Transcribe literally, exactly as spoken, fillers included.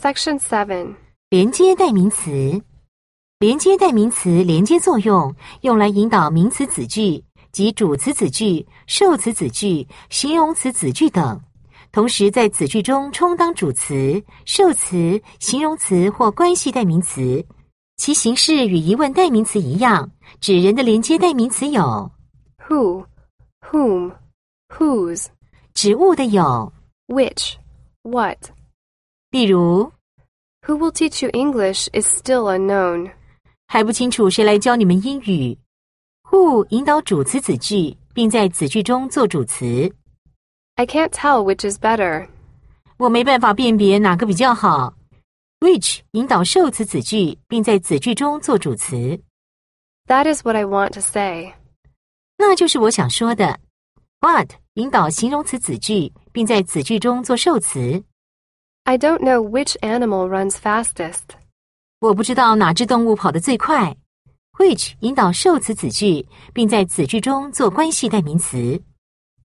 Section seven. 连接代名词。连接代名词连接作用用来引导名词子句及主词子句、受词子句、形容词子句等，同时在子句中充当主词、受词、形容词或关系代名词。其形式与疑问代名词一样，指人的连接代名词有 Who, whom, whose. 指物的有 Which, what. 例如 Who will teach you English is still unknown. 还不清楚谁来教你们英语。 Who 引导主词子句，并在子句中做主词。 I can't tell which is better. 我没办法辨别哪个比较好。 Which 引导受词子句，并在子句中做主词。 That is what I want to say. 那就是我想说的。 What 引导形容词子句，并在子句中做受词。 I don't know which animal runs fastest. 我不知道哪只动物跑得最快。 Which 引导受词子句，并在子句中做关系代名词。